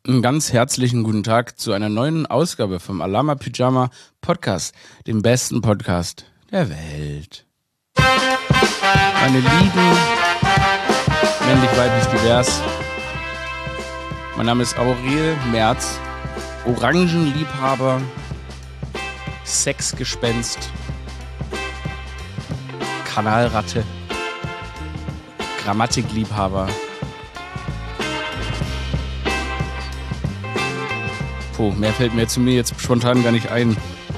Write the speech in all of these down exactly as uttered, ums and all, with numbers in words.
Einen ganz herzlichen guten Tag zu einer neuen Ausgabe vom Alama Pyjama Podcast, dem besten Podcast der Welt. Meine Lieben, männlich, weiblich, divers. Mein Name ist Aurel Merz, Orangenliebhaber, Sexgespenst, Kanalratte, Grammatikliebhaber. Puh, mehr fällt mir zu mir jetzt spontan gar nicht ein.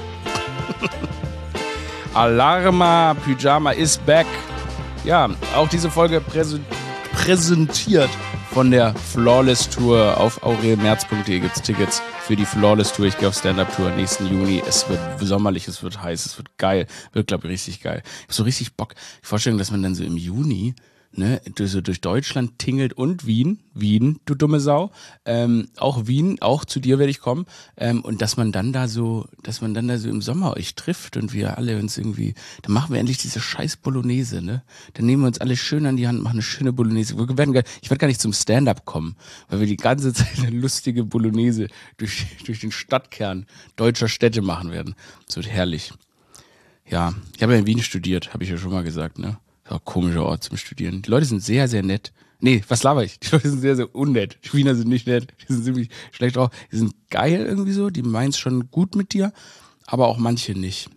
Alarma Pyjama is back. Ja, auch diese Folge präse- präsentiert von der Flawless Tour. Auf aurelmerz punkt de gibt's Tickets für die Flawless Tour. Ich gehe auf Stand-Up-Tour nächsten Juni. Es wird sommerlich, es wird heiß, es wird geil. Wird, glaube ich, richtig geil. Ich habe so richtig Bock. Die Vorstellung, dass man dann so im Juni ne, so durch Deutschland tingelt und Wien, Wien, du dumme Sau, ähm, auch Wien, auch zu dir werde ich kommen, ähm, und dass man dann da so, dass man dann da so im Sommer euch trifft und wir alle uns irgendwie, dann machen wir endlich diese scheiß Bolognese, ne, dann nehmen wir uns alle schön an die Hand, machen eine schöne Bolognese, wir werden gar, ich werde gar nicht zum Stand-Up kommen, weil wir die ganze Zeit eine lustige Bolognese durch, durch den Stadtkern deutscher Städte machen werden, das wird herrlich. Ja, ich habe ja in Wien studiert, habe ich ja schon mal gesagt, ne. Das ist auch ein komischer Ort zum Studieren. Die Leute sind sehr, sehr nett. Nee, was laber ich? Die Leute sind sehr, sehr unnett. Die Wiener sind nicht nett. Die sind ziemlich schlecht drauf. Die sind geil irgendwie so. Die meinen es schon gut mit dir. Aber auch manche nicht.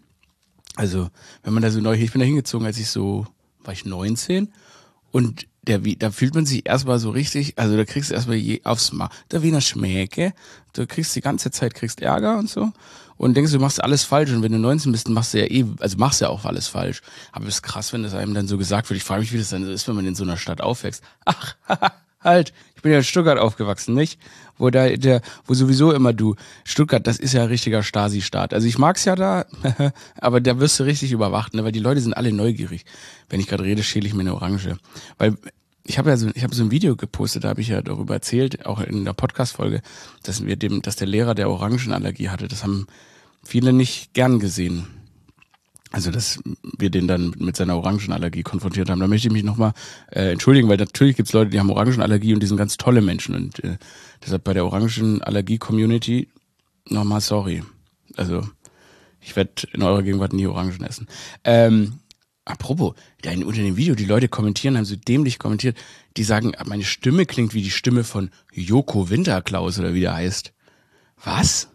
Also, wenn man da so neu, ich bin da hingezogen, als ich so, war ich neunzehn. Und der, da fühlt man sich erstmal so richtig, also da kriegst du erstmal je aufs Mal. Der Wiener Schmäke. Du kriegst die ganze Zeit, kriegst Ärger und so. Und denkst, du machst alles falsch. Und wenn du neunzehn bist, machst du ja eh, also machst du ja auch alles falsch. Aber es ist krass, wenn das einem dann so gesagt wird. Ich frage mich, wie das dann ist, wenn man in so einer Stadt aufwächst. Ach, halt, ich bin ja in Stuttgart aufgewachsen, nicht? Wo da, der, wo sowieso immer du, Stuttgart, das ist ja ein richtiger Stasi-Staat. Also ich mag's ja da, aber da wirst du richtig überwacht, ne? Weil die Leute sind alle neugierig. Wenn ich gerade rede, schäle ich mir eine Orange. Weil, ich habe ja so, ich habe so ein Video gepostet, da habe ich ja darüber erzählt, auch in der Podcast-Folge, dass wir dem, dass der Lehrer der Orangenallergie hatte. Das haben viele nicht gern gesehen. Also, dass wir den dann mit seiner Orangenallergie konfrontiert haben. Da möchte ich mich nochmal äh, entschuldigen, weil natürlich gibt's Leute, die haben Orangenallergie und die sind ganz tolle Menschen. Und äh, deshalb bei der Orangenallergie-Community nochmal sorry. Also, ich werde in eurer Gegenwart nie Orangen essen. Ähm, apropos, da in, unter dem Video, die Leute kommentieren, haben so dämlich kommentiert, die sagen, meine Stimme klingt wie die Stimme von Joko Winterklaus oder wie der heißt. Was?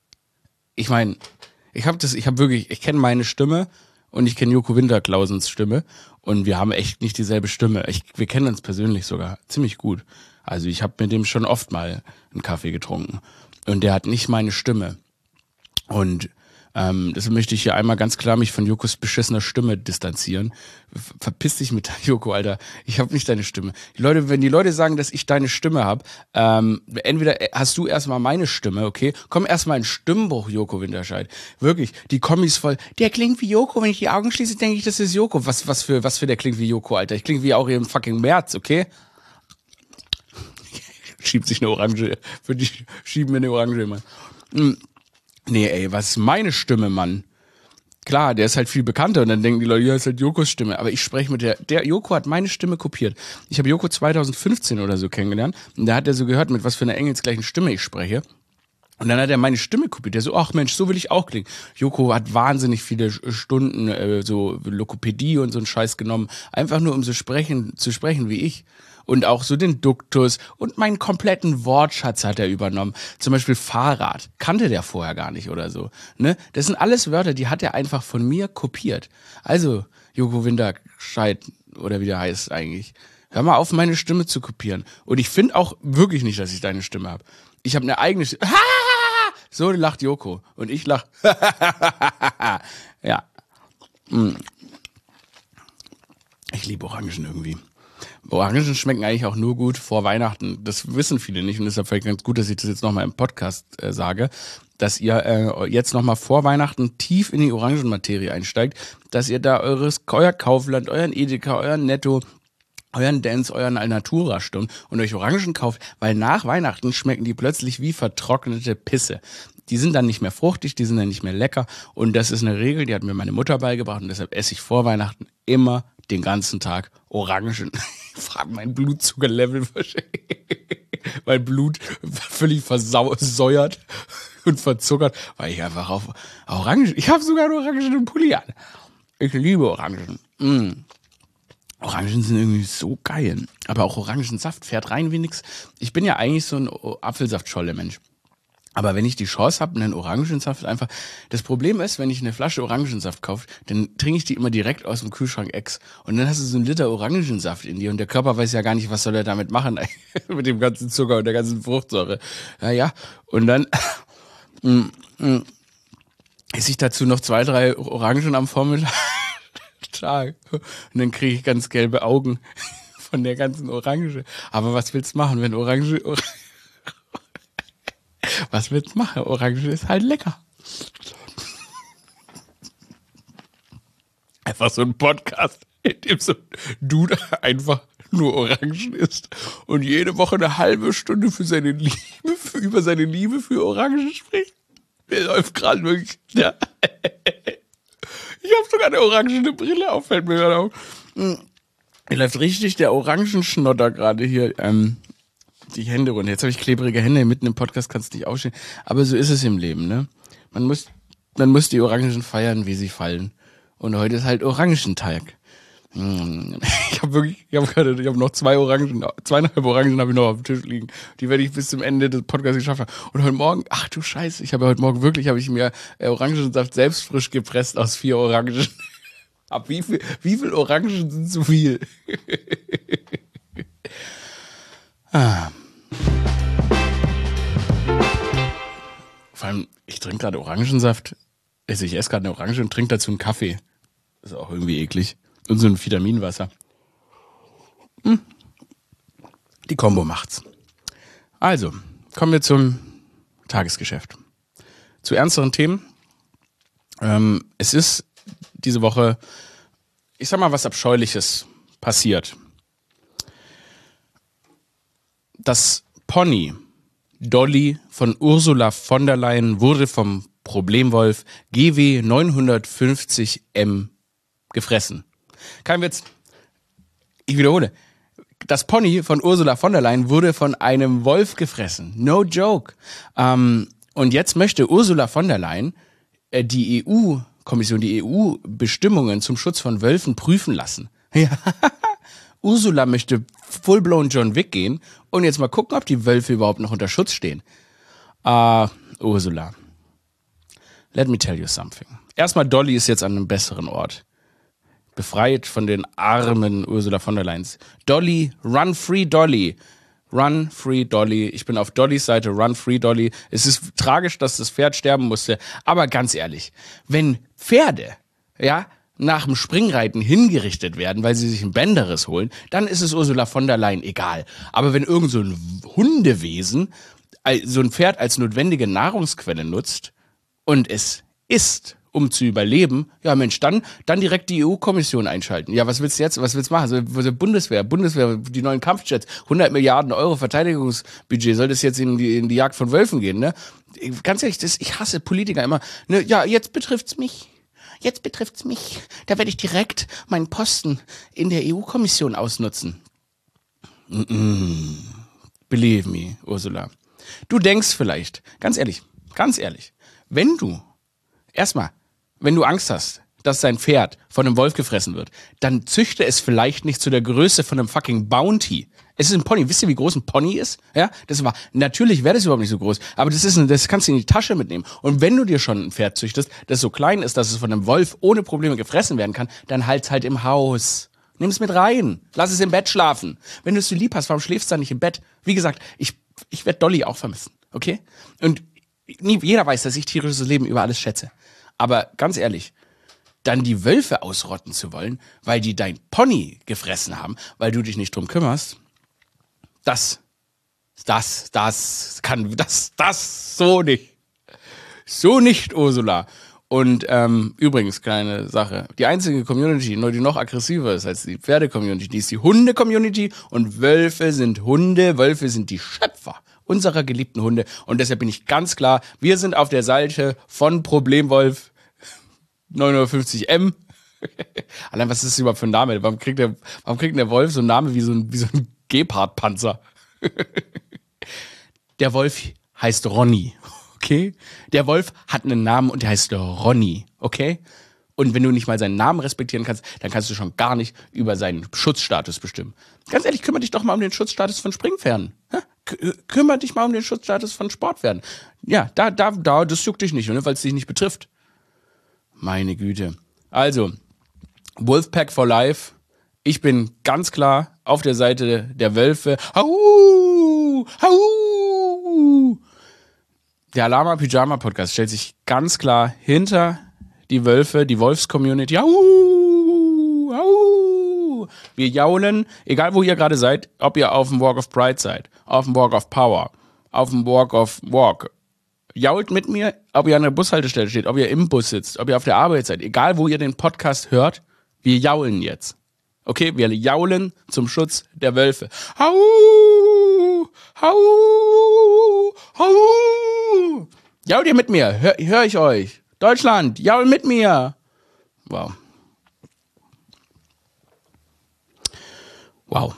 Ich meine, ich habe das, ich habe wirklich, ich kenne meine Stimme und ich kenne Joko Winterklausens Stimme und wir haben echt nicht dieselbe Stimme. Ich, wir kennen uns persönlich sogar ziemlich gut. Also ich habe mit dem schon oft mal einen Kaffee getrunken und der hat nicht meine Stimme. Und ähm, deshalb möchte ich hier einmal ganz klar mich von Jokos beschissener Stimme distanzieren. Verpiss dich mit Joko, Alter. Ich habe nicht deine Stimme. Die Leute, wenn die Leute sagen, dass ich deine Stimme habe, ähm, entweder hast du erstmal meine Stimme, okay? Komm erstmal in Stimmbruch, Joko Winterscheid. Wirklich, die Kommis voll, der klingt wie Joko, wenn ich die Augen schließe, denke ich, das ist Joko. Was, was für, was für der klingt wie Joko, Alter. Ich klinge wie auch im fucking März, okay? Schiebt sich eine Orange, für die schieben mir eine Orange immer. Hm. Nee, ey, was ist meine Stimme, Mann? Klar, der ist halt viel bekannter und dann denken die Leute, ja, ist halt Jokos Stimme. Aber ich spreche mit der, der Joko hat meine Stimme kopiert. Ich habe Joko zwanzig fünfzehn oder so kennengelernt und da hat er so gehört, mit was für einer engelsgleichen Stimme ich spreche. Und dann hat er meine Stimme kopiert. Der so, ach Mensch, so will ich auch klingen. Joko hat wahnsinnig viele Stunden äh, so Lokopädie und so einen Scheiß genommen, einfach nur um so sprechen zu sprechen wie ich. Und auch so den Duktus und meinen kompletten Wortschatz hat er übernommen. Zum Beispiel Fahrrad. Kannte der vorher gar nicht oder so. Ne? Das sind alles Wörter, die hat er einfach von mir kopiert. Also, Joko Winterscheid, oder wie der heißt eigentlich. Hör mal auf, meine Stimme zu kopieren. Und ich finde auch wirklich nicht, dass ich deine Stimme habe. Ich habe eine eigene Stimme. So lacht Joko. Und ich lach. Ja. Ich liebe Orangen irgendwie. Orangen schmecken eigentlich auch nur gut vor Weihnachten. Das wissen viele nicht und deshalb vielleicht ganz gut, dass ich das jetzt nochmal im Podcast äh, sage, dass ihr äh, jetzt nochmal vor Weihnachten tief in die Orangenmaterie einsteigt, dass ihr da eures, euer Kaufland, euren Edeka, euren Netto, euren Dance, euren Alnatura stund und euch Orangen kauft, weil nach Weihnachten schmecken die plötzlich wie vertrocknete Pisse. Die sind dann nicht mehr fruchtig, die sind dann nicht mehr lecker und das ist eine Regel, die hat mir meine Mutter beigebracht und deshalb esse ich vor Weihnachten immer den ganzen Tag Orangen. Frag mein Blutzuckerlevel wahrscheinlich. mein Blut völlig versäuert und verzuckert, weil ich einfach auf Orangen, ich habe sogar einen orangenen Pulli an. Ich liebe Orangen. Mm. Orangen sind irgendwie so geil. Aber auch Orangensaft fährt rein wie nix. Ich bin ja eigentlich so ein Apfelsaftscholle-Mensch. Aber wenn ich die Chance habe, einen Orangensaft einfach... Das Problem ist, wenn ich eine Flasche Orangensaft kaufe, dann trinke ich die immer direkt aus dem Kühlschrank ex. Und dann hast du so einen Liter Orangensaft in dir und der Körper weiß ja gar nicht, was soll er damit machen, mit dem ganzen Zucker und der ganzen Fruchtsäure. Naja, und dann mm, mm, esse ich dazu noch zwei, drei Orangen am Vormittag. Und dann kriege ich ganz gelbe Augen von der ganzen Orange. Aber was willst du machen, wenn Orange... Or was willst du machen? Orange ist halt lecker. Einfach so ein Podcast, in dem so ein Dude einfach nur Orangen isst und jede Woche eine halbe Stunde für seine Liebe, für, über seine Liebe für Orangen spricht. Der läuft gerade wirklich... Ja. Ich habe sogar eine orangene Brille auf, fällt mir gerade auf. Mir läuft richtig der Orangenschnotter gerade hier ähm, die Hände runter. Jetzt habe ich klebrige Hände, mitten im Podcast kannst du nicht aufstehen. Aber so ist es im Leben, ne? Man muss, man muss die Orangen feiern, wie sie fallen. Und heute ist halt Orangentag. Ich habe wirklich, ich habe gerade, ich habe noch zwei Orangen, zweieinhalb Orangen habe ich noch auf dem Tisch liegen. Die werde ich bis zum Ende des Podcasts geschafft haben. Und heute Morgen, ach du Scheiße, ich habe heute Morgen wirklich, habe ich mir äh, Orangensaft selbst frisch gepresst aus vier Orangen. Ab wie viel, wie viel Orangen sind zu viel? ah. Vor allem, ich trinke gerade Orangensaft. Also ich esse gerade eine Orange und trinke dazu einen Kaffee. Das ist auch irgendwie eklig. Und so ein Vitaminwasser. Hm. Die Kombo macht's. Also, kommen wir zum Tagesgeschäft. Zu ernsteren Themen. Ähm, es ist diese Woche, ich sag mal, was Abscheuliches passiert. Das Pony Dolly von Ursula von der Leyen wurde vom Problemwolf G W neunhundertfünfzig M gefressen. Kein Witz. Ich wiederhole. Das Pony von Ursula von der Leyen wurde von einem Wolf gefressen. No joke. Ähm, und jetzt möchte Ursula von der Leyen äh, die E U-Kommission, die E U-Bestimmungen zum Schutz von Wölfen prüfen lassen. Ja. Ursula möchte full-blown John Wick gehen und jetzt mal gucken, ob die Wölfe überhaupt noch unter Schutz stehen. Ah, uh, Ursula. Let me tell you something. Erstmal, Dolly ist jetzt an einem besseren Ort. Befreit von den armen Ursula von der Leyen. Dolly, run free Dolly. Run free Dolly. Ich bin auf Dollys Seite, run free Dolly. Es ist tragisch, dass das Pferd sterben musste. Aber ganz ehrlich, wenn Pferde, ja, nach dem Springreiten hingerichtet werden, weil sie sich ein Bänderriss holen, dann ist es Ursula von der Leyen egal. Aber wenn irgend so ein Hundewesen so ein Pferd als notwendige Nahrungsquelle nutzt und es isst, um zu überleben, ja Mensch, dann, dann direkt die E U-Kommission einschalten. Ja, was willst du jetzt, was willst du machen? Also, Bundeswehr, Bundeswehr, die neuen Kampfjets, hundert Milliarden Euro Verteidigungsbudget, soll das jetzt in die, in die Jagd von Wölfen gehen, ne? Ganz ehrlich, das, ich hasse Politiker immer, ne? Ja, jetzt betrifft's mich. Jetzt betrifft's mich. Da werde ich direkt meinen Posten in der E U-Kommission ausnutzen. Mm-mm. Believe me, Ursula. Du denkst vielleicht, ganz ehrlich, ganz ehrlich, wenn du, erstmal, wenn du Angst hast, dass dein Pferd von einem Wolf gefressen wird, dann züchte es vielleicht nicht zu der Größe von einem fucking Bounty. Es ist ein Pony. Wisst ihr, wie groß ein Pony ist? Ja, das war, natürlich wäre das überhaupt nicht so groß, aber das ist ein, das kannst du in die Tasche mitnehmen. Und wenn du dir schon ein Pferd züchtest, das so klein ist, dass es von einem Wolf ohne Probleme gefressen werden kann, dann halt's halt im Haus. Nimm es mit rein. Lass es im Bett schlafen. Wenn du es so lieb hast, warum schläfst du dann nicht im Bett? Wie gesagt, ich, ich werde Dolly auch vermissen. Okay? Und nie, jeder weiß, dass ich tierisches Leben über alles schätze. Aber ganz ehrlich, dann die Wölfe ausrotten zu wollen, weil die dein Pony gefressen haben, weil du dich nicht drum kümmerst, das, das, das kann, das, das, so nicht. So nicht, Ursula. Und ähm, übrigens, kleine Sache, die einzige Community, die noch aggressiver ist als die Pferde-Community, die ist die Hunde-Community und Wölfe sind Hunde, Wölfe sind die Schöpfer unserer geliebten Hunde und deshalb bin ich ganz klar, wir sind auf der Seite von Problemwolf neunhundertfünfzig M. Allein, was ist das überhaupt für ein Name? Warum kriegt der, warum kriegt der Wolf so einen Namen wie so ein, wie so ein Gepard-Panzer? der Wolf heißt Ronny, okay? Der Wolf hat einen Namen und der heißt Ronny, okay? Und wenn du nicht mal seinen Namen respektieren kannst, dann kannst du schon gar nicht über seinen Schutzstatus bestimmen. Ganz ehrlich, kümmere dich doch mal um den Schutzstatus von Springpferden. K- kümmere dich mal um den Schutzstatus von Sportpferden. Ja, da, da, da, das juckt dich nicht, ne, weil es dich nicht betrifft. Meine Güte. Also, Wolfpack for Life. Ich bin ganz klar auf der Seite der Wölfe. Hau! Hau! Der Alama Pyjama Podcast stellt sich ganz klar hinter die Wölfe, die Wolfs-Community. Au, au. Wir jaulen, egal wo ihr gerade seid, ob ihr auf dem Walk of Pride seid, auf dem Walk of Power, auf dem Walk of Walk. Jault mit mir, ob ihr an der Bushaltestelle steht, ob ihr im Bus sitzt, ob ihr auf der Arbeit seid, egal wo ihr den Podcast hört, wir jaulen jetzt. Okay, wir jaulen zum Schutz der Wölfe. Hau, hau, hau. Jault ihr mit mir, hör, hör ich euch. Deutschland, jaul mit mir. Wow. Wow.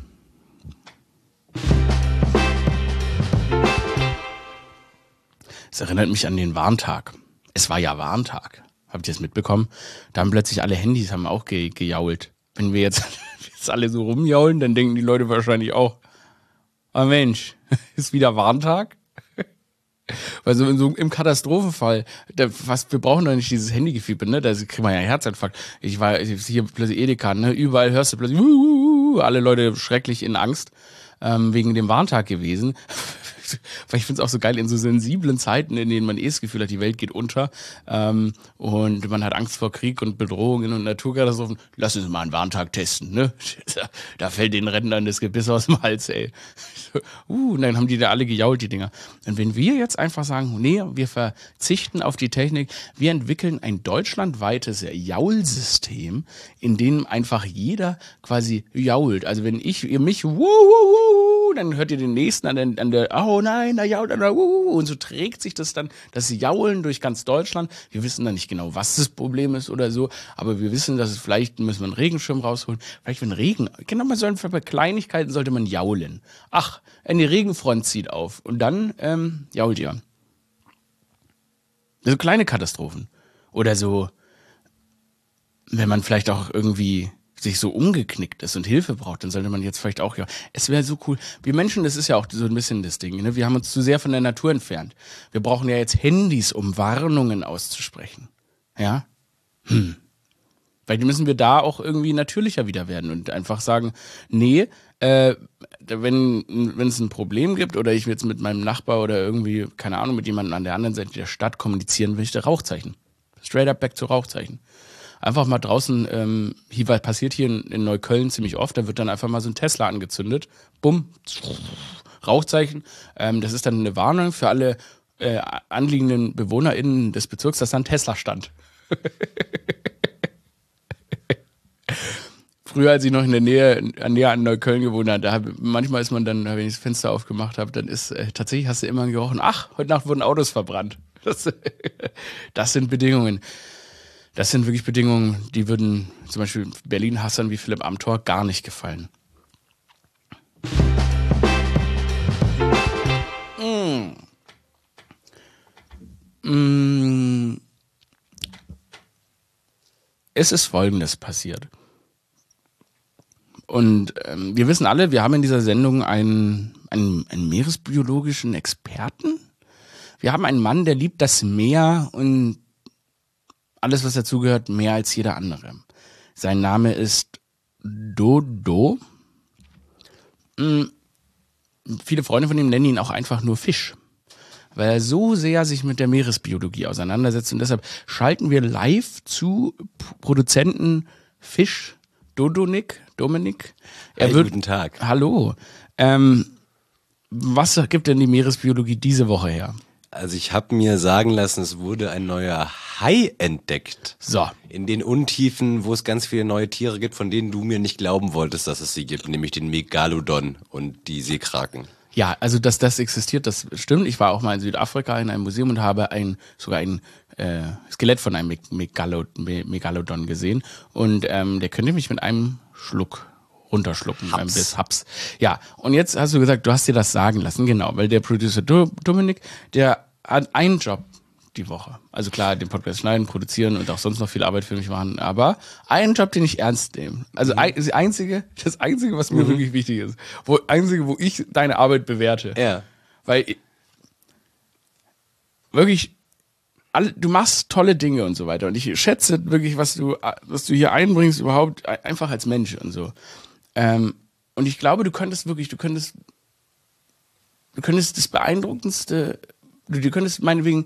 Es erinnert mich an den Warntag. Es war ja Warntag. Habt ihr es mitbekommen? Da haben plötzlich alle Handys haben auch ge- gejault. Wenn wir jetzt, jetzt alle so rumjaulen, dann denken die Leute wahrscheinlich auch, oh Mensch, ist wieder Warntag? Weil so, so im Katastrophenfall, da, was, wir brauchen doch nicht dieses Handygefieber, ne? Da kriegt man ja Herzinfarkt. Ich war hier plötzlich Edeka, ne? Überall hörst du plötzlich, uh, uh, uh, alle Leute schrecklich in Angst ähm, wegen dem Warntag gewesen. Weil ich finde es auch so geil, in so sensiblen Zeiten, in denen man eh das Gefühl hat, die Welt geht unter ähm, und man hat Angst vor Krieg und Bedrohungen und Naturkatastrophen. Lass uns mal einen Warntag testen, ne? Da fällt den Rentnern das Gebiss aus dem Hals, ey. Uh, und dann haben die da alle gejault, die Dinger. Und wenn wir jetzt einfach sagen, nee, wir verzichten auf die Technik, wir entwickeln ein deutschlandweites Jaulsystem, in dem einfach jeder quasi jault. Also wenn ich, ihr mich, wuh, wuh, wuh, dann hört ihr den nächsten an der, an der oh nein, da jault einer, wuh, und so trägt sich das dann, das Jaulen durch ganz Deutschland. Wir wissen dann nicht genau, was das Problem ist oder so, aber wir wissen, dass es vielleicht, müssen wir einen Regenschirm rausholen, vielleicht wenn Regen, genau, man soll, bei Kleinigkeiten sollte man jaulen. Ach, eine Regenfront zieht auf und dann ähm, jault ihr. So kleine Katastrophen. Oder so, wenn man vielleicht auch irgendwie sich so umgeknickt ist und Hilfe braucht, dann sollte man jetzt vielleicht auch, ja, es wäre so cool. Wir Menschen, das ist ja auch so ein bisschen das Ding, ne? Wir haben uns zu sehr von der Natur entfernt. Wir brauchen ja jetzt Handys, um Warnungen auszusprechen. Ja? Hm. Vielleicht müssen wir da auch irgendwie natürlicher wieder werden und einfach sagen, nee, äh, wenn wenn es ein Problem gibt oder ich jetzt mit meinem Nachbar oder irgendwie, keine Ahnung, mit jemandem an der anderen Seite der Stadt kommunizieren möchte, Rauchzeichen. Straight up back zu Rauchzeichen. Einfach mal draußen, ähm, hier was passiert hier in, in Neukölln ziemlich oft, da wird dann einfach mal so ein Tesla angezündet. Bumm, Rauchzeichen. Ähm, das ist dann eine Warnung für alle äh, anliegenden BewohnerInnen des Bezirks, dass da ein Tesla stand. Früher, als ich noch in der Nähe, näher an Neukölln gewohnt habe, da hab, manchmal ist man dann, wenn ich das Fenster aufgemacht habe, dann ist, äh, tatsächlich hast du immer gerochen, ach, heute Nacht wurden Autos verbrannt. Das, das sind Bedingungen. Das sind wirklich Bedingungen, die würden zum Beispiel Berlin-Hassern wie Philipp Amthor gar nicht gefallen. Mm. Mm. Es ist Folgendes passiert. Und ähm, wir wissen alle, wir haben in dieser Sendung einen, einen, einen meeresbiologischen Experten. Wir haben einen Mann, der liebt das Meer und alles, was dazugehört, mehr als jeder andere. Sein Name ist Dodo. Mhm. Viele Freunde von ihm nennen ihn auch einfach nur Fisch, weil er so sehr sich mit der Meeresbiologie auseinandersetzt. Und deshalb schalten wir live zu Produzenten Fisch, Dodonik, Dominik. Er Hey, wird, guten Tag. Hallo. Ähm, was gibt denn die Meeresbiologie diese Woche her? Also ich habe mir sagen lassen, es wurde ein neuer Hai entdeckt. So. In den Untiefen, wo es ganz viele neue Tiere gibt, von denen du mir nicht glauben wolltest, dass es sie gibt, nämlich den Megalodon und die Seekraken. Ja, also dass das existiert, das stimmt. Ich war auch mal in Südafrika in einem Museum und habe ein sogar ein äh, Skelett von einem Megalodon, Megalodon gesehen. Und ähm, der könnte mich mit einem Schluck runterschlucken beim Biss, Haps. Ja, und jetzt hast du gesagt, du hast dir das sagen lassen, genau, weil der Producer Do- Dominik, der hat einen Job die Woche. Also klar, den Podcast schneiden, produzieren und auch sonst noch viel Arbeit für mich machen, aber einen Job, den ich ernst nehme. Also mhm. ein, das einzige, das einzige, was mir mhm. wirklich wichtig ist, wo einzige, wo ich deine Arbeit bewerte. Ja. Weil ich, wirklich alle, du machst tolle Dinge und so weiter und ich schätze wirklich, was du was du hier einbringst überhaupt einfach als Mensch und so. Ähm, und ich glaube, du könntest wirklich, du könntest du könntest das beeindruckendste, du, du könntest meinetwegen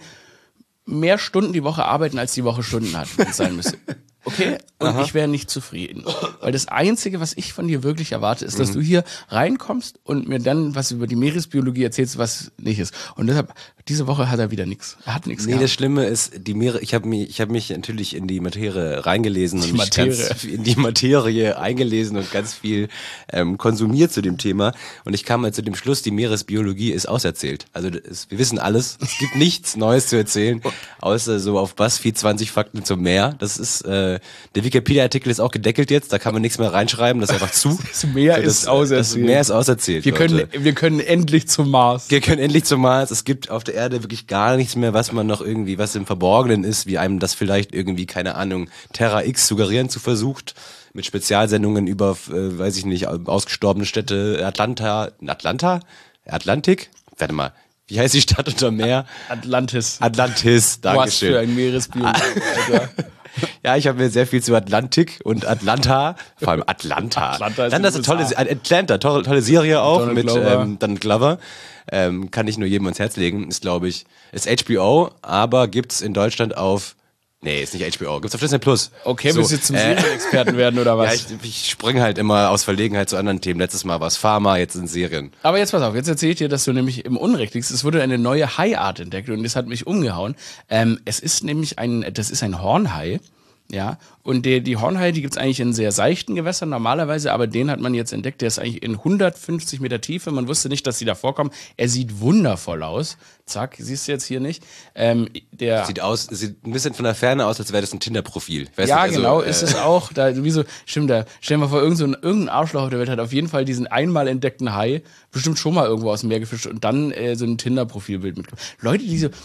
mehr Stunden die Woche arbeiten, als die Woche Stunden hat, wenn es sein müsste. Okay? Und Aha. ich wäre nicht zufrieden. Weil das Einzige, was ich von dir wirklich erwarte, ist, dass mhm. du hier reinkommst und mir dann was über die Meeresbiologie erzählst, was nicht ist. Und deshalb, diese Woche hat er wieder nichts. Er hat nichts Nee, gehabt. Das Schlimme ist, die Meere, ich habe mich, ich hab mich natürlich in die Materie reingelesen die und mich ganz in die Materie eingelesen und ganz viel ähm, konsumiert zu dem Thema. Und ich kam halt zu dem Schluss, die Meeresbiologie ist auserzählt. Also das, wir wissen alles. Es gibt nichts Neues zu erzählen, außer so auf BuzzFeed zwanzig Fakten zum Meer. Das ist äh, der Wikipedia-Artikel ist auch gedeckelt jetzt, da kann man nichts mehr reinschreiben, das ist einfach zu. Das Meer so, das, ist auserzählt. Das Meer ist auserzählt. Wir können, wir können endlich zum Mars. Wir können endlich zum Mars. Es gibt auf der Erde wirklich gar nichts mehr, was man noch irgendwie, was im Verborgenen ist, wie einem das vielleicht irgendwie, keine Ahnung, Terra X suggerieren zu versucht. Mit Spezialsendungen über, äh, weiß ich nicht, ausgestorbene Städte, Atlanta, Atlanta? Atlantik? Warte mal. Wie heißt die Stadt unter Meer? Atlantis. Atlantis, danke schön. Was für ein Meeresbiologe, Alter. Ja, ich habe mir sehr viel zu Atlantik und Atlanta, vor allem Atlanta. Atlanta ist, Atlanta ist eine tolle, Atlanta, tolle, tolle Serie auch Donald mit Glover. Ähm, Donald Glover. Ähm, kann ich nur jedem ans Herz legen. Ist, glaube ich, ist H B O, aber gibt's in Deutschland auf, nee, ist nicht H B O, gibt's auf Disney Plus. Okay, so, willst du jetzt zum Serienexperten äh, werden oder was? Ja, ich, ich springe halt immer aus Verlegenheit zu anderen Themen. Letztes Mal war es Pharma, jetzt sind Serien. Aber jetzt pass auf, jetzt erzähle ich dir, dass du nämlich im Unrecht liegst. Es wurde eine neue Haiart entdeckt und das hat mich umgehauen. Ähm, es ist nämlich ein, das ist ein Hornhai. Ja, und die, die Hornhaie, die gibt's eigentlich in sehr seichten Gewässern normalerweise, aber den hat man jetzt entdeckt, der ist eigentlich in hundertfünfzig Meter Tiefe, man wusste nicht, dass die da vorkommen. Er sieht wundervoll aus. Zack, siehst du jetzt hier nicht. Ähm, der sieht aus, sieht ein bisschen von der Ferne aus, als wäre das ein Tinder-Profil. Ja, nicht, also, genau, äh, ist es auch. Da, wieso, stimmt, da, stell dir mal vor, irgend so ein, irgendein Arschloch auf der Welt hat auf jeden Fall diesen einmal entdeckten Hai bestimmt schon mal irgendwo aus dem Meer gefischt und dann äh, so ein Tinder-Profilbild mitgemacht. Leute, die so,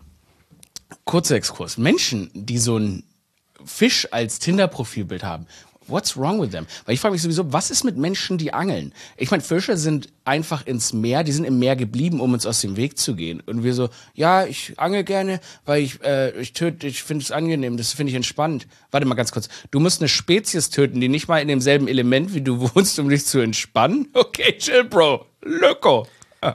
kurzer Exkurs, Menschen, die so ein Fisch als Tinder-Profilbild haben. What's wrong with them? Weil ich frage mich sowieso, was ist mit Menschen, die angeln? Ich meine, Fische sind einfach ins Meer, die sind im Meer geblieben, um uns aus dem Weg zu gehen. Und wir so, ja, ich angel gerne, weil ich, äh, ich töte, ich finde es angenehm, das finde ich entspannt. Warte mal ganz kurz, du musst eine Spezies töten, die nicht mal in demselben Element wie du wohnst, um dich zu entspannen? Okay, chill, Bro. Loco.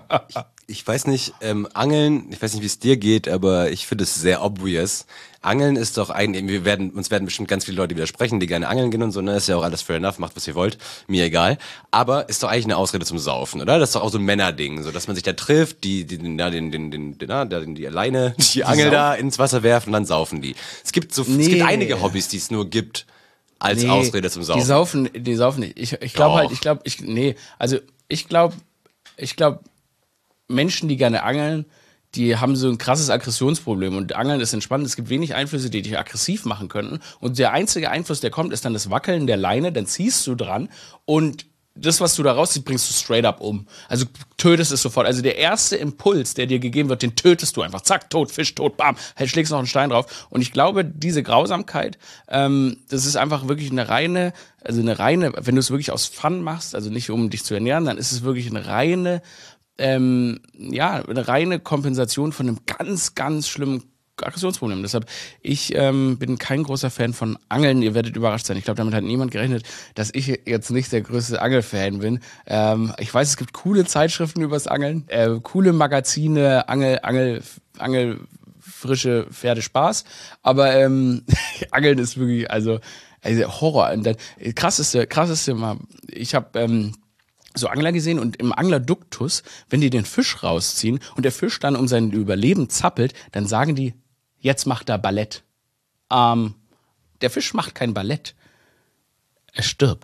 Ich weiß nicht, ähm, Angeln, ich weiß nicht, wie es dir geht, aber ich finde es sehr obvious. Angeln ist doch eigentlich, wir werden, uns werden bestimmt ganz viele Leute widersprechen, die gerne angeln gehen und so, ne, ist ja auch alles fair enough, macht was ihr wollt, mir egal. Aber ist doch eigentlich eine Ausrede zum Saufen, oder? Das ist doch auch so ein Männerding, so, dass man sich da trifft, die, die, den, den, den, den, den, den, den die Leine, die, die Angel da ins Wasser werfen und dann saufen die. Es gibt so, nee. es gibt einige Hobbys, die es nur gibt, als nee, Ausrede zum Saufen. Die saufen, die saufen nicht. Ich, ich glaube halt, ich glaube, ich, nee, also, ich glaube, ich glaube, Menschen, die gerne angeln, die haben so ein krasses Aggressionsproblem und Angeln ist entspannt. Es gibt wenig Einflüsse, die dich aggressiv machen könnten und der einzige Einfluss, der kommt, ist dann das Wackeln der Leine, dann ziehst du dran und das, was du da rausziehst, bringst du straight up um. Also tötest es sofort. Also der erste Impuls, der dir gegeben wird, den tötest du einfach. Zack, tot, Fisch, tot, bam. Halt, schlägst noch einen Stein drauf. Und ich glaube, diese Grausamkeit, ähm, das ist einfach wirklich eine reine, also eine reine, wenn du es wirklich aus Fun machst, also nicht um dich zu ernähren, dann ist es wirklich eine reine Ähm, ja, eine reine Kompensation von einem ganz, ganz schlimmen Aggressionsproblem. Deshalb, ich ähm, bin kein großer Fan von Angeln. Ihr werdet überrascht sein. Ich glaube, damit hat niemand gerechnet, dass ich jetzt nicht der größte Angelfan bin. Ähm, ich weiß, es gibt coole Zeitschriften übers Angeln, äh, coole Magazine, Angel, Angel, Angel, frische Pferde Spaß. Aber ähm, Angeln ist wirklich, also, also Horror. Und dann, krasseste, krasseste mal, ich habe ähm, so Angler gesehen und im Anglerduktus, wenn die den Fisch rausziehen und der Fisch dann um sein Überleben zappelt, dann sagen die, jetzt macht er Ballett. Ähm, der Fisch macht kein Ballett. Er stirbt.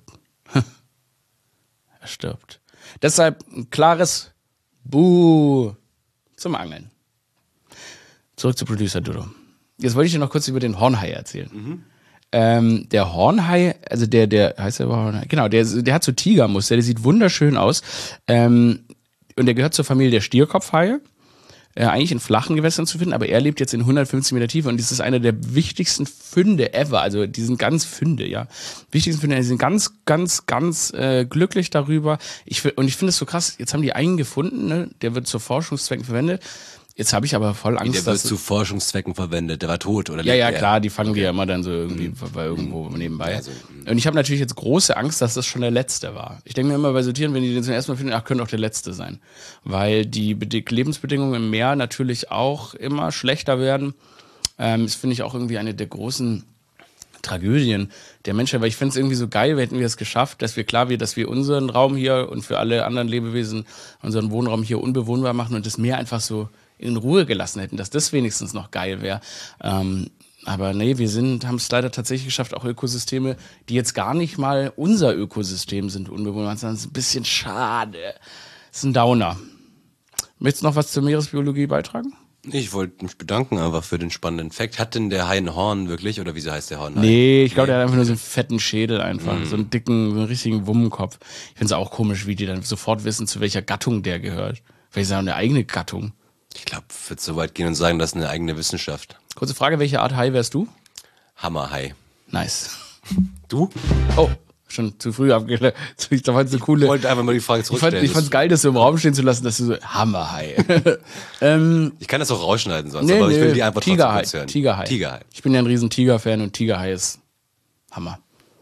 Er stirbt. Deshalb ein klares Buh zum Angeln. Zurück zu Producer Dodo. Jetzt wollte ich dir noch kurz über den Hornhai erzählen. Mhm. Ähm, der Hornhai, also der, der, heißt der Hornhai? Genau, der, der hat so Tigermuster, der sieht wunderschön aus. Ähm, und der gehört zur Familie der Stierkopfhaie. Äh, eigentlich in flachen Gewässern zu finden, aber er lebt jetzt in hundertfünfzig Meter Tiefe und das ist einer der wichtigsten Funde ever, also die sind ganz Funde, ja. Wichtigsten Funde, die sind ganz, ganz, ganz äh, glücklich darüber. Ich, und ich finde es so krass, jetzt haben die einen gefunden, ne? Der wird zu Forschungszwecken verwendet. Jetzt habe ich aber voll Angst, der wird dass... zu Forschungszwecken verwendet, der war tot, oder? Ja, ja, der? klar, die fangen Okay. die ja immer dann so irgendwie mhm. bei irgendwo mhm. nebenbei. Also, und ich habe natürlich jetzt große Angst, dass das schon der letzte war. Ich denke mir immer bei so Tieren, wenn die den zum ersten Mal finden, ach, könnte auch der letzte sein. Weil die Bedi- Lebensbedingungen im Meer natürlich auch immer schlechter werden. Ähm, das finde ich auch irgendwie eine der großen Tragödien der Menschheit, weil ich finde es irgendwie so geil, hätten wir es geschafft, dass wir klar wir, dass wir unseren Raum hier und für alle anderen Lebewesen unseren Wohnraum hier unbewohnbar machen und das Meer einfach so in Ruhe gelassen hätten, dass das wenigstens noch geil wäre. Ähm, aber nee, wir sind, haben es leider tatsächlich geschafft, auch Ökosysteme, die jetzt gar nicht mal unser Ökosystem sind, unbewohnbar, sondern es ist ein bisschen schade. Das ist ein Downer. Möchtest du noch was zur Meeresbiologie beitragen? Ich wollte mich bedanken einfach für den spannenden Fact. Hat denn der Hai ein Horn wirklich, oder wieso heißt der Horn? Nee, ich glaube, der hat einfach nur so einen fetten Schädel einfach, mm. so einen dicken, so einen richtigen Wummenkopf. Ich finde es auch komisch, wie die dann sofort wissen, zu welcher Gattung der gehört. Vielleicht ist er eine eigene Gattung. Ich glaube, ich würde so weit gehen und sagen, das ist eine eigene Wissenschaft. Kurze Frage, welche Art Hai wärst du? Hammerhai. Nice. Du? Oh, schon zu früh abgelehnt. Ich fand so coole. Ich wollte einfach mal die Frage zurückstellen. Ich fand es geil, das so im Raum stehen zu lassen, dass du so Hammerhai. ähm, ich kann das auch rausschneiden sonst, nee, aber ich will nee, die einfach Tigerhai, trotzdem hören. Tigerhai. Tigerhai. Ich bin ja ein riesen Tiger-Fan und Tigerhai ist Hammer.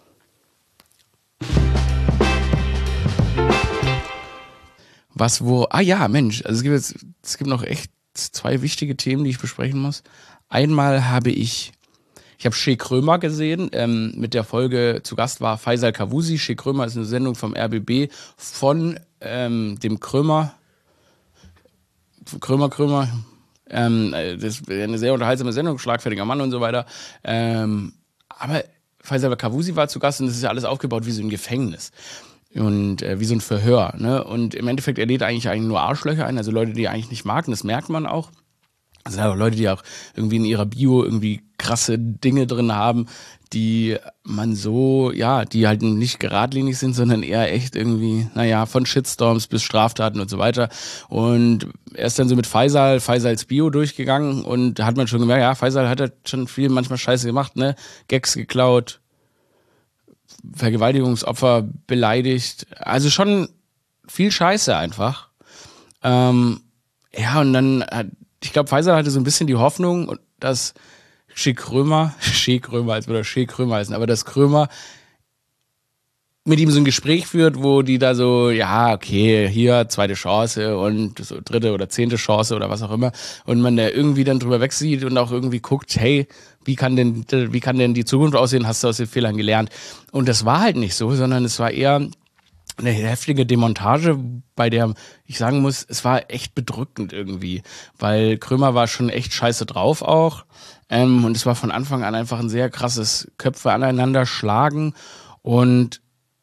Was, wo, ah ja, Mensch, also es gibt jetzt, es gibt noch echt zwei wichtige Themen, die ich besprechen muss. Einmal habe ich, ich habe Shea Krömer gesehen, ähm, mit der Folge zu Gast war Faisal Kavusi. Shea Krömer ist eine Sendung vom R B B von ähm, dem Krömer, Krömer, Krömer, ähm, das ist eine sehr unterhaltsame Sendung, schlagfertiger Mann und so weiter. Ähm, aber Faisal Kavusi war zu Gast und das ist ja alles aufgebaut wie so ein Gefängnis. Und äh, wie so ein Verhör, ne? Und im Endeffekt, er lädt eigentlich, eigentlich nur Arschlöcher ein, also Leute, die er eigentlich nicht mag, und das merkt man auch. Also aber Leute, die auch irgendwie in ihrer Bio irgendwie krasse Dinge drin haben, die man so, ja, die halt nicht geradlinig sind, sondern eher echt irgendwie, naja, von Shitstorms bis Straftaten und so weiter. Und er ist dann so mit Faisal, Faisals Bio durchgegangen und da hat man schon gemerkt, ja, Faisal hat halt schon viel manchmal Scheiße gemacht, ne? Gags geklaut, Vergewaltigungsopfer beleidigt, also schon viel Scheiße einfach. Ähm, ja, und dann hat, ich glaube, Faisal hatte so ein bisschen die Hoffnung, dass Shea Krömer, Shea Krömer, als würde er Shea Krömer heißen, aber dass Krömer mit ihm so ein Gespräch führt, wo die da so, ja, okay, hier zweite Chance und so dritte oder zehnte Chance oder was auch immer und man da irgendwie dann drüber wegsieht und auch irgendwie guckt, hey, wie kann denn, wie kann denn die Zukunft aussehen, hast du aus den Fehlern gelernt? Und das war halt nicht so, sondern es war eher eine heftige Demontage, bei der ich sagen muss, es war echt bedrückend irgendwie, weil Krömer war schon echt scheiße drauf auch ähm, und es war von Anfang an einfach ein sehr krasses Köpfe aneinander schlagen und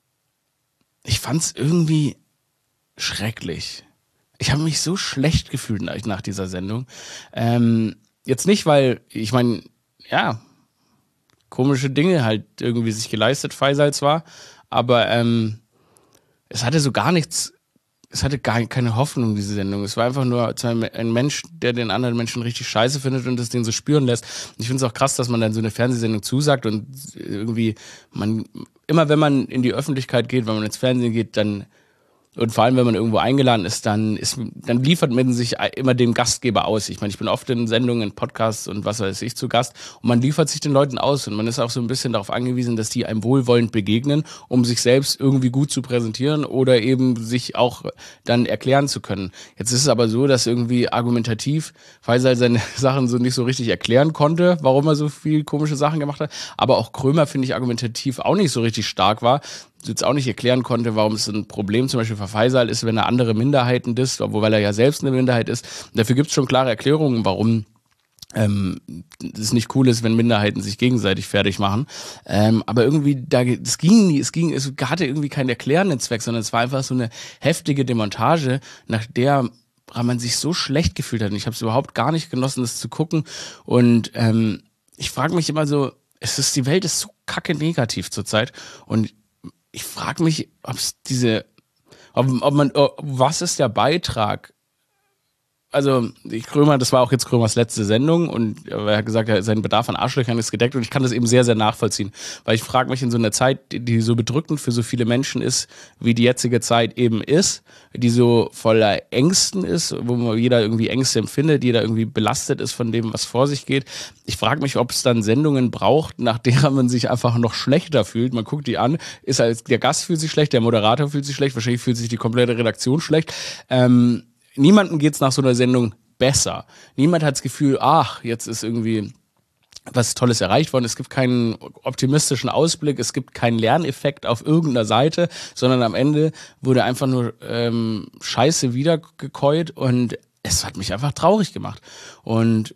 ich fand's irgendwie schrecklich. Ich habe mich so schlecht gefühlt nach dieser Sendung. Ähm, jetzt nicht, weil, ich meine, ja, komische Dinge halt irgendwie sich geleistet, Faisal zwar, aber ähm, es hatte so gar nichts, es hatte gar keine Hoffnung, diese Sendung. Es war einfach nur ein Mensch, der den anderen Menschen richtig scheiße findet und das den so spüren lässt. Und ich finde es auch krass, dass man dann so eine Fernsehsendung zusagt und irgendwie, man, immer wenn man in die Öffentlichkeit geht, wenn man ins Fernsehen geht, dann, und vor allem, wenn man irgendwo eingeladen ist, dann ist, dann liefert man sich immer dem Gastgeber aus. Ich meine, ich bin oft in Sendungen, in Podcasts und was weiß ich zu Gast und man liefert sich den Leuten aus und man ist auch so ein bisschen darauf angewiesen, dass die einem wohlwollend begegnen, um sich selbst irgendwie gut zu präsentieren oder eben sich auch dann erklären zu können. Jetzt ist es aber so, dass irgendwie argumentativ Faisal seine Sachen so nicht so richtig erklären konnte, warum er so viel komische Sachen gemacht hat, aber auch Krömer, finde ich, argumentativ auch nicht so richtig stark war, jetzt auch nicht erklären konnte, warum es ein Problem zum Beispiel für Faisal ist, wenn er andere Minderheiten disst, obwohl er ja selbst eine Minderheit ist. Dafür gibt es schon klare Erklärungen, warum ähm, es nicht cool ist, wenn Minderheiten sich gegenseitig fertig machen. Ähm, aber irgendwie, da, es ging nie, es ging, es hatte irgendwie keinen erklärenden Zweck, sondern es war einfach so eine heftige Demontage, nach der man sich so schlecht gefühlt hat. Und ich habe es überhaupt gar nicht genossen, das zu gucken. Und ähm, ich frage mich immer so, es ist, die Welt ist so kacke negativ zurzeit und ich frage mich, ob es diese, ob, ob man, ob, was ist der Beitrag? Also, ich, Krömer, das war auch jetzt Krömers letzte Sendung und er hat gesagt, sein Bedarf an Arschlöchern ist gedeckt und ich kann das eben sehr, sehr nachvollziehen. Weil ich frage mich in so einer Zeit, die, die so bedrückend für so viele Menschen ist, wie die jetzige Zeit eben ist, die so voller Ängsten ist, wo jeder irgendwie Ängste empfindet, jeder irgendwie belastet ist von dem, was vor sich geht. Ich frage mich, ob es dann Sendungen braucht, nach deren man sich einfach noch schlechter fühlt. Man guckt die an, ist als der Gast fühlt sich schlecht, der Moderator fühlt sich schlecht, wahrscheinlich fühlt sich die komplette Redaktion schlecht. Ähm, Niemandem geht's nach so einer Sendung besser. Niemand hat das Gefühl, ach, jetzt ist irgendwie was Tolles erreicht worden. Es gibt keinen optimistischen Ausblick, es gibt keinen Lerneffekt auf irgendeiner Seite, sondern am Ende wurde einfach nur ähm, Scheiße wiedergekäut und es hat mich einfach traurig gemacht. Und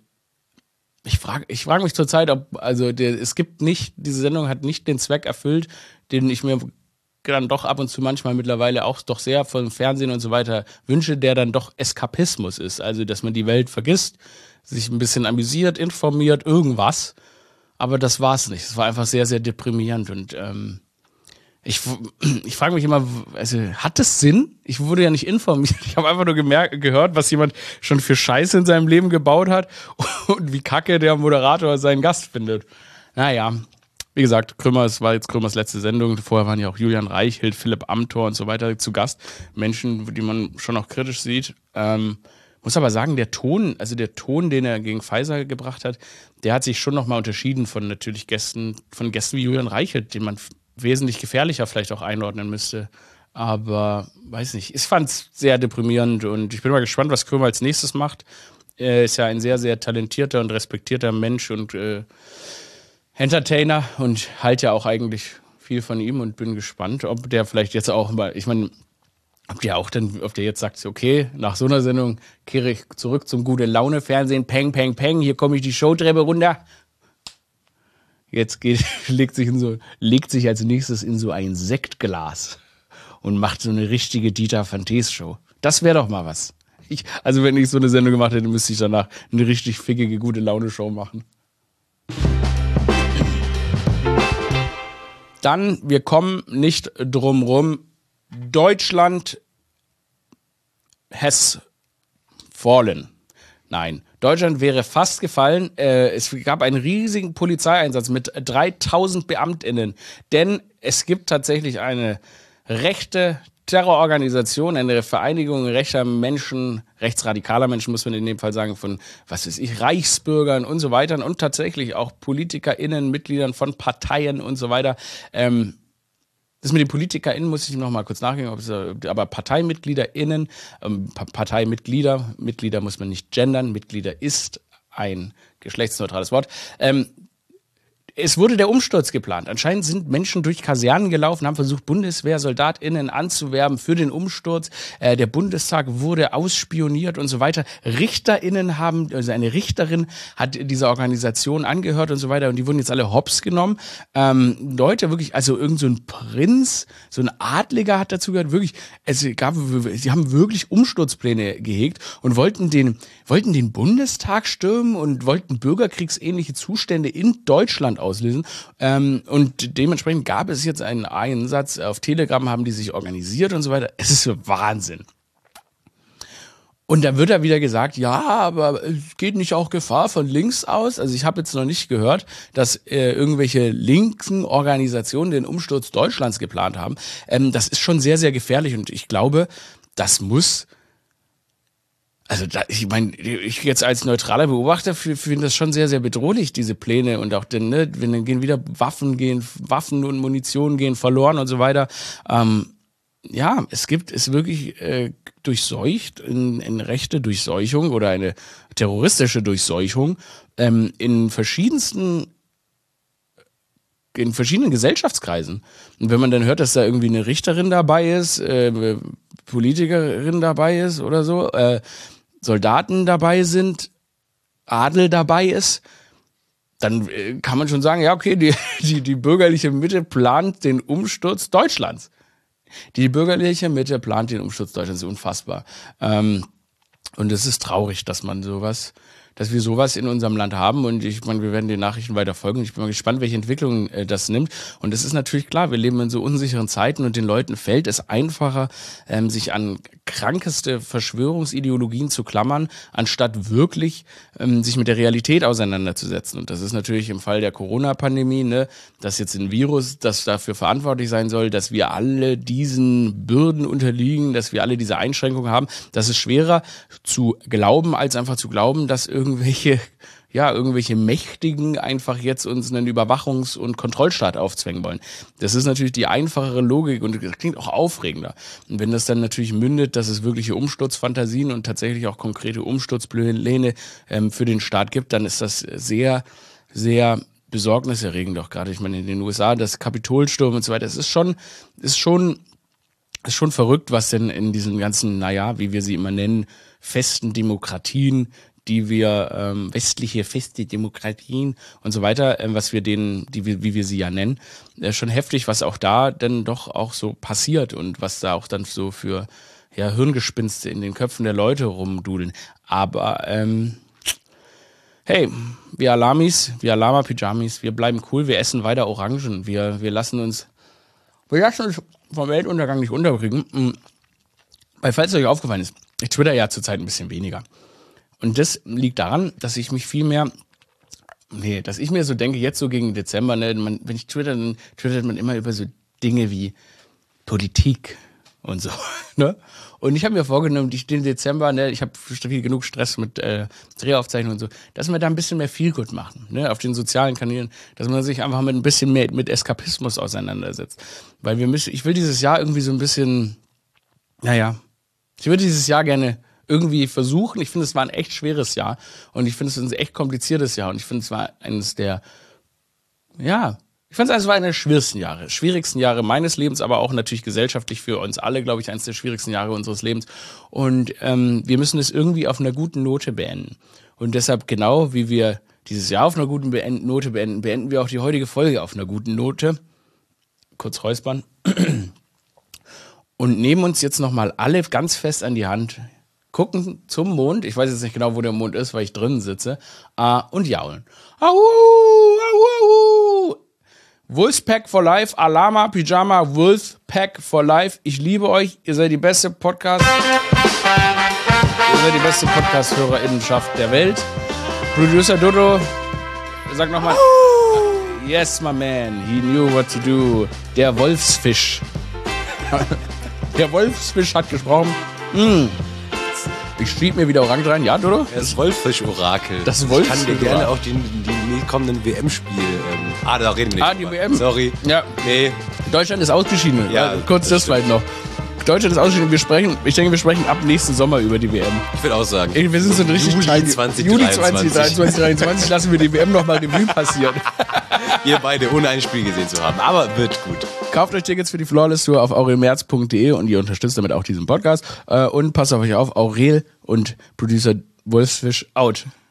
ich frage ich frag mich zurzeit, ob, also der, es gibt nicht, diese Sendung hat nicht den Zweck erfüllt, den ich mir dann doch ab und zu manchmal mittlerweile auch doch sehr vom Fernsehen und so weiter wünsche, der dann doch Eskapismus ist. Also, dass man die Welt vergisst, sich ein bisschen amüsiert, informiert, irgendwas. Aber das war's nicht. Es war einfach sehr, sehr deprimierend. Und ähm, ich, ich frage mich immer, also hat das Sinn? Ich wurde ja nicht informiert. Ich habe einfach nur gemerkt, gehört, was jemand schon für Scheiße in seinem Leben gebaut hat und wie kacke der Moderator seinen Gast findet. Naja, wie gesagt, Krömer, es war jetzt Krömers letzte Sendung. Vorher waren ja auch Julian Reichelt, Philipp Amthor und so weiter zu Gast. Menschen, die man schon auch kritisch sieht. Ähm, muss aber sagen, der Ton, also der Ton, den er gegen Pfizer gebracht hat, der hat sich schon nochmal unterschieden von natürlich Gästen, von Gästen wie Julian Reichelt, den man wesentlich gefährlicher vielleicht auch einordnen müsste. Aber weiß nicht, ich fand es sehr deprimierend und ich bin mal gespannt, was Krömer als nächstes macht. Er ist ja ein sehr, sehr talentierter und respektierter Mensch und äh, Entertainer und halte ja auch eigentlich viel von ihm und bin gespannt, ob der vielleicht jetzt auch mal, ich meine, ob der auch dann, ob der jetzt sagt, okay, nach so einer Sendung kehre ich zurück zum Gute-Laune-Fernsehen, peng, peng, peng, hier komme ich die Showtreppe runter. Jetzt geht, legt sich in so, legt sich als nächstes in so ein Sektglas und macht so eine richtige Dieter Van Tees-Show. Das wäre doch mal was. Ich, also wenn ich so eine Sendung gemacht hätte, müsste ich danach eine richtig fickige Gute-Laune-Show machen. Dann, wir kommen nicht drum rum, Deutschland has fallen. Nein, Deutschland wäre fast gefallen. Äh, es gab einen riesigen Polizeieinsatz mit dreitausend BeamtInnen, denn es gibt tatsächlich eine rechte Terrororganisation, eine Vereinigung rechter Menschen, rechtsradikaler Menschen, muss man in dem Fall sagen, von, was weiß ich, Reichsbürgern und so weiter und tatsächlich auch PolitikerInnen, Mitgliedern von Parteien und so weiter. Ähm, das mit den PolitikerInnen muss ich noch mal kurz nachgehen, ob es, aber ParteimitgliederInnen, ähm, Parteimitglieder, Mitglieder muss man nicht gendern, Mitglieder ist ein geschlechtsneutrales Wort. Ähm, Es wurde der Umsturz geplant. Anscheinend sind Menschen durch Kasernen gelaufen, haben versucht, BundeswehrsoldatInnen anzuwerben für den Umsturz. Äh, der Bundestag wurde ausspioniert und so weiter. RichterInnen haben, also eine Richterin hat dieser Organisation angehört und so weiter und die wurden jetzt alle hops genommen. Ähm, Leute, wirklich, also irgend so ein Prinz, so ein Adliger hat dazu gehört, wirklich, es gab, sie haben wirklich Umsturzpläne gehegt und wollten den, wollten den Bundestag stürmen und wollten bürgerkriegsähnliche Zustände in Deutschland auslösen. Ähm, und dementsprechend gab es jetzt einen Einsatz. Auf Telegram haben die sich organisiert und so weiter. Es ist Wahnsinn. Und da wird da wieder gesagt, ja, aber es geht nicht auch Gefahr von links aus? Also ich habe jetzt noch nicht gehört, dass äh, irgendwelche linken Organisationen den Umsturz Deutschlands geplant haben. Ähm, das ist schon sehr, sehr gefährlich und ich glaube, das muss... Also da, ich meine, ich jetzt als neutraler Beobachter finde das schon sehr, sehr bedrohlich, diese Pläne und auch denn, ne, wenn dann gehen wieder Waffen gehen, Waffen und Munition gehen verloren und so weiter. Ähm, ja, es gibt es wirklich äh, durchseucht, in, in rechte Durchseuchung oder eine terroristische Durchseuchung ähm, in verschiedensten in verschiedenen Gesellschaftskreisen. Und wenn man dann hört, dass da irgendwie eine Richterin dabei ist, äh, Politikerin dabei ist oder so, äh, Soldaten dabei sind, Adel dabei ist, dann äh, kann man schon sagen, ja okay, die, die, die bürgerliche Mitte plant den Umsturz Deutschlands. Die bürgerliche Mitte plant den Umsturz Deutschlands, unfassbar. Ähm, und es ist traurig, dass man sowas dass wir sowas in unserem Land haben und ich meine, wir werden den Nachrichten weiter folgen. Ich bin mal gespannt, welche Entwicklung äh, das nimmt und es ist natürlich klar, wir leben in so unsicheren Zeiten und den Leuten fällt es einfacher, ähm, sich an krankeste Verschwörungsideologien zu klammern, anstatt wirklich ähm, sich mit der Realität auseinanderzusetzen und das ist natürlich im Fall der Corona-Pandemie, ne, dass jetzt ein Virus, das dafür verantwortlich sein soll, dass wir alle diesen Bürden unterliegen, dass wir alle diese Einschränkungen haben, das ist schwerer zu glauben, als einfach zu glauben, dass irgendwelche, ja, irgendwelche Mächtigen einfach jetzt uns einen Überwachungs- und Kontrollstaat aufzwängen wollen. Das ist natürlich die einfachere Logik und das klingt auch aufregender. Und wenn das dann natürlich mündet, dass es wirkliche Umsturzfantasien und tatsächlich auch konkrete Umsturzpläne ähm, für den Staat gibt, dann ist das sehr, sehr besorgniserregend auch gerade. Ich meine, in den U S A, das Kapitolsturm und so weiter, es ist schon, ist schon, ist schon verrückt, was denn in diesen ganzen, naja, wie wir sie immer nennen, festen Demokratien, die wir, ähm, westliche feste Demokratien und so weiter, ähm, was wir denen, die wir, wie wir sie ja nennen, äh, schon heftig, was auch da dann doch auch so passiert und was da auch dann so für, ja, Hirngespinste in den Köpfen der Leute rumdudeln. Aber, ähm, hey, wir Alamis, wir Alama-Pyjamis, wir bleiben cool, wir essen weiter Orangen, wir, wir lassen uns, wir lassen uns vom Weltuntergang nicht unterkriegen. Weil, falls es euch aufgefallen ist, ich twitter ja zurzeit ein bisschen weniger. Und das liegt daran, dass ich mich viel mehr, nee, dass ich mir so denke, jetzt so gegen Dezember, ne, man, wenn ich twitter, dann twittert man immer über so Dinge wie Politik und so, ne? Und ich habe mir vorgenommen, ich den Dezember, ne, ich habe viel genug Stress mit äh, Drehaufzeichnungen und so, dass wir da ein bisschen mehr Feelgood machen, ne, auf den sozialen Kanälen, dass man sich einfach mit ein bisschen mehr mit Eskapismus auseinandersetzt. Weil wir müssen, ich will dieses Jahr irgendwie so ein bisschen, naja, ich würde dieses Jahr gerne irgendwie versuchen. Ich finde, es war ein echt schweres Jahr und ich finde, es ist ein echt kompliziertes Jahr und ich finde, es war eines der, ja, ich fand es war eines der schwierigsten Jahre, schwierigsten Jahre meines Lebens, aber auch natürlich gesellschaftlich für uns alle, glaube ich, eines der schwierigsten Jahre unseres Lebens. Und ähm, wir müssen es irgendwie auf einer guten Note beenden. Und deshalb, genau wie wir dieses Jahr auf einer guten Beend- Note beenden, beenden wir auch die heutige Folge auf einer guten Note. Kurz räuspern. Und nehmen uns jetzt nochmal alle ganz fest an die Hand, gucken zum Mond, ich weiß jetzt nicht genau, wo der Mond ist, weil ich drin sitze, äh, und jaulen. Au, au, au. Wolfpack for Life, Alama, Pyjama, Wolfpack for Life. Ich liebe euch, ihr seid die beste Podcast, ihr seid die beste Podcast-HörerInnenschaft der Welt. Producer Dodo, sag nochmal. Yes, my man, he knew what to do. Der Wolfsfisch. Der Wolfsfisch hat gesprochen. Mm. Ich schieb mir wieder Orange rein. Ja, Dodo? Das Wolfsfisch-Orakel. Das Wolfsfisch. Ich kann dir gerne auch die, die kommenden W M-Spiele. Ähm, ah, da reden wir nicht. Ah, die W M. Sorry. Ja. Nee. Deutschland ist ausgeschieden. Ja, ja, kurz das, das vielleicht noch. Deutschland ist ausgeschieden. Wir sprechen, ich denke, wir sprechen ab nächsten Sommer über die W M. Ich würde auch sagen. Wir sind so ein richtig Juli Teil, zwanzig Juli dreiundzwanzig. zwanzig dreiundzwanzig lassen wir die W M nochmal Revue passieren. Wir beide, ohne ein Spiel gesehen zu haben. Aber wird gut. Kauft euch Tickets für die Flawless Tour auf aurelmerz punkt de und ihr unterstützt damit auch diesen Podcast. Und passt auf euch auf, Aurel und Producer Wolfsfisch out.